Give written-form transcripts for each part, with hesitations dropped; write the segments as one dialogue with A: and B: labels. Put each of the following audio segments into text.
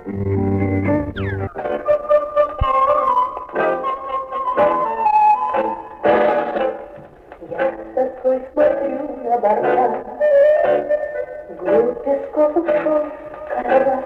A: тоской смотрю на борта, вглубь песков ушел караван.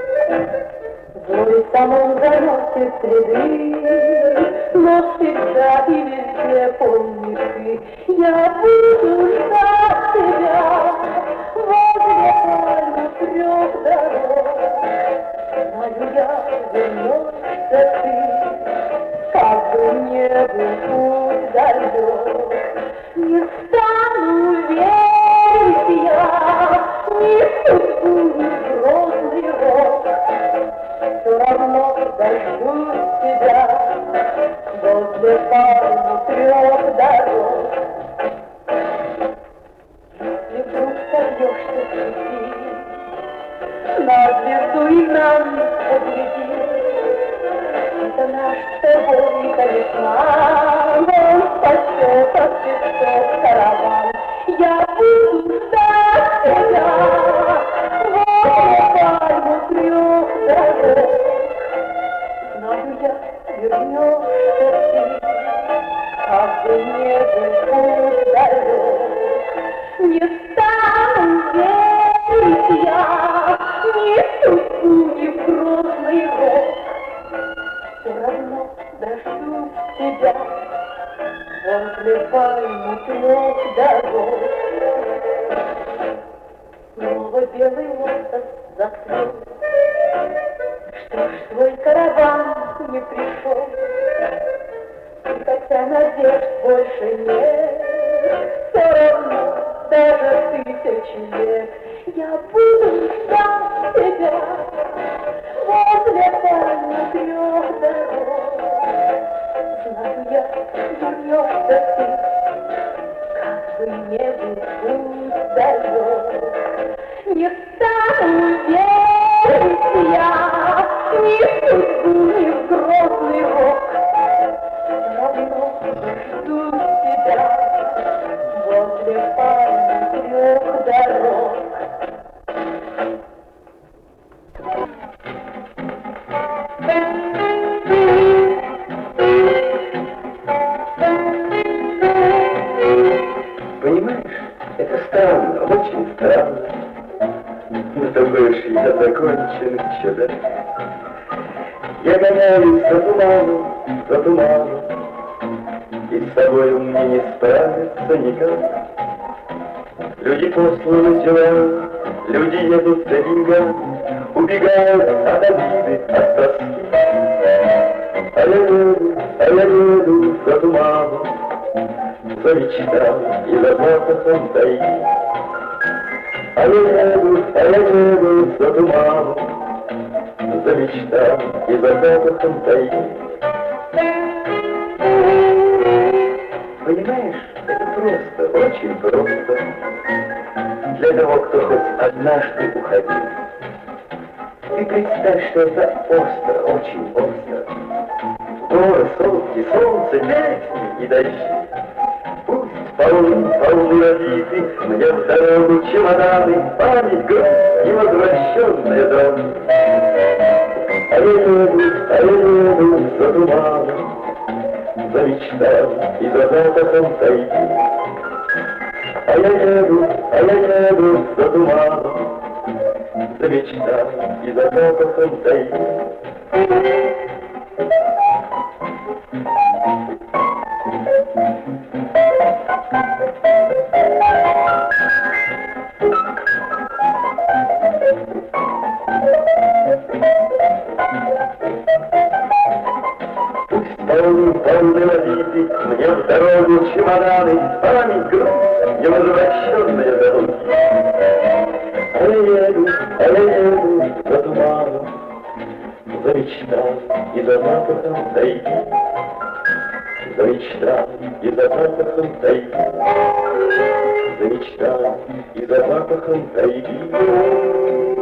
A: Злой сам он заносит следы, но всегда и везде помнишь ты. Я буду ждать тебя возле пальмы трех дорог. Знаю я, вернешься ты, как бы не был путь далек. Не стану верить я ни в судьбу, ни в грозный рок. Все равно дождусь тебя возле пальмы трех дорог. Если вдруг сорвешься с пути, на звезду и нам погляди. Это наш с тобой талисман, он спасет от песков караван. Я буду ждать тебя возле пальмы трех дорог. Знаю я, вернешься ты, как бы не был путь далек. Не стану верить я ни в судьбу, ни в грозный рок. Все равно дождусь тебя возле пальмы трех дорог. Снова белый лотос зацвел, что ж твой караван не пришел. И хотя надежд больше нет, все равно даже тысячи лет я буду ждать тебя возле пальмы трех дорог. Знаю я, вернешься ты, как бы не был путь далек. Не стану верить я ни в судьбу, ни в грозный рок. Равно жду тебя возле пальмы трех дорог.
B: Понимаешь, это странно, очень странно. Но думаешь, я закончен чудо. Я гоняюсь за туманом, и с собою мне не справиться никак. Люди посланы дела, люди едут за деньгами, убегают от обиды, от тоски. А я еду за туманом, за мечтами и за запахом тайги. А я еду за туманом, за мечтами и за запахом тайги. Понимаешь, это просто, очень просто для того, кто хоть однажды уходил. Ты представь, что это остро, очень остро. Горы, сопки, солнце, песни и дожди. Пусть полны обиды, мне в дорогу чемоданы, память, грусть, невозвращенная дом. А я еду за туманом, за мечтами и за запахом тайги. А я еду за туманом, за мечтами и за запахом тайги. Полны обиды, мне в дорогу чемоданы, память, грусть, невозвращенные долги. А я еду за туманом, за мечтами и за запахом тайги. За мечтами и за запахом тайги. За мечтами и за запахом тайги.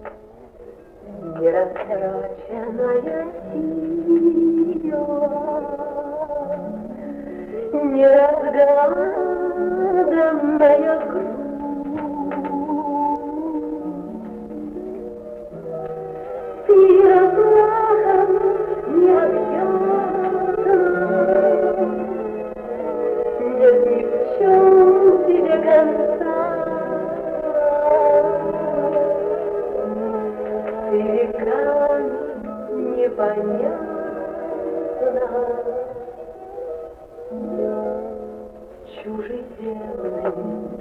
A: Нерастраченная сила, неразгаданная грусть. Ты разлаком необъятна, нет ни в чем тебе конца. Ты веками непонятна, чужеземным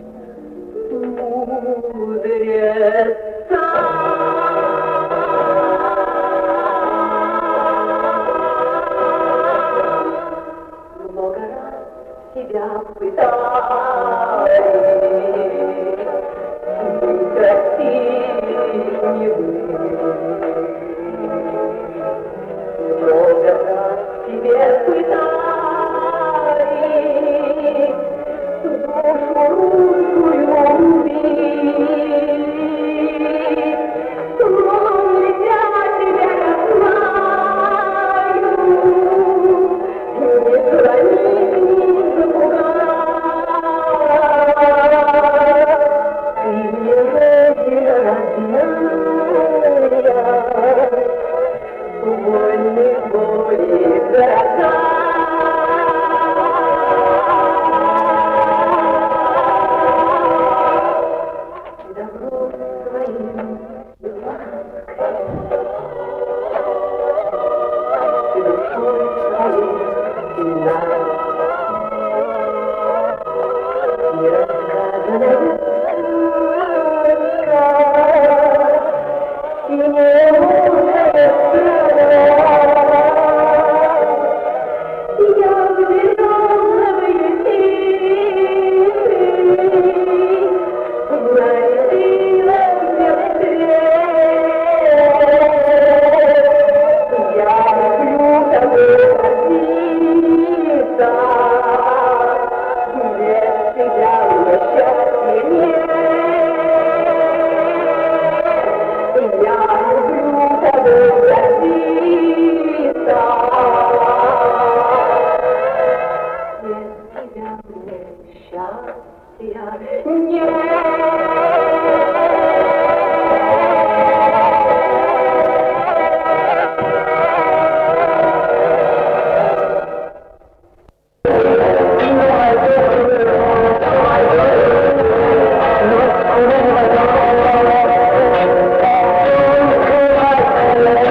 A: мудреца. Много раз тебя пытались, красивее много раз тебе пытались душу русскую убить, но я тебя знаю, не храни, не запугай, ты не родина родная, вольный воли дорога. Добро своим лаской, ты душой своей нас, нерассказанная сказка, и немудрая страна. Я влюблённая нарядила мне свет. Я люблю тобой родиться, без тебя мне счастья нет. Я люблю тобой родиться, без тебя мне счастья нет.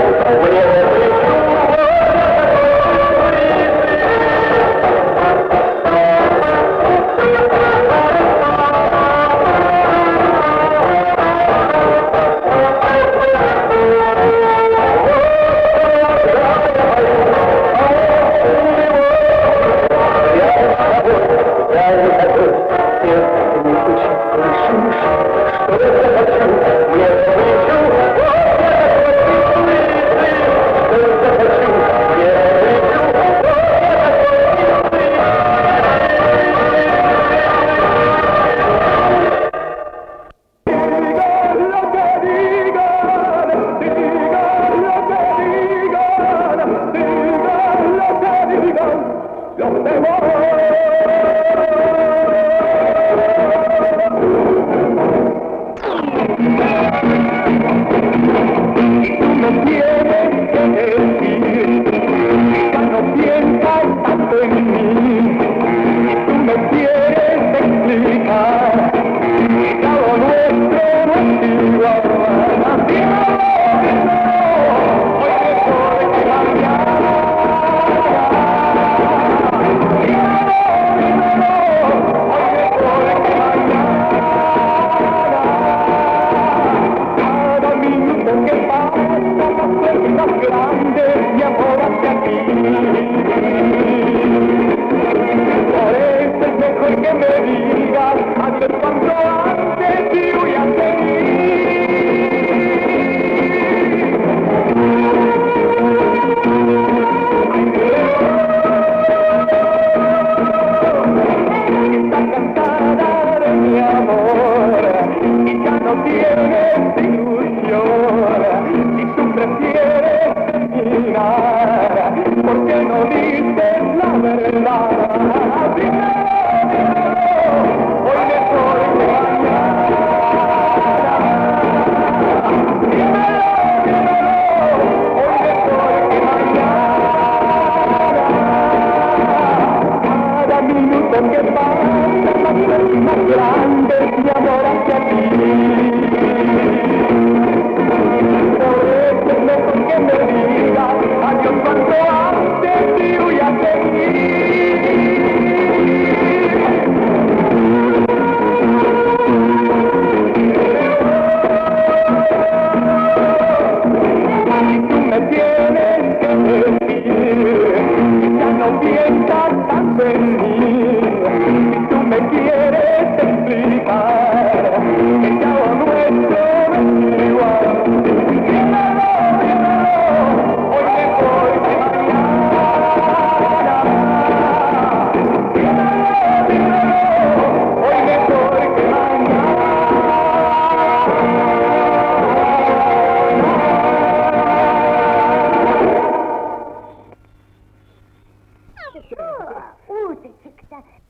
C: Utečekta,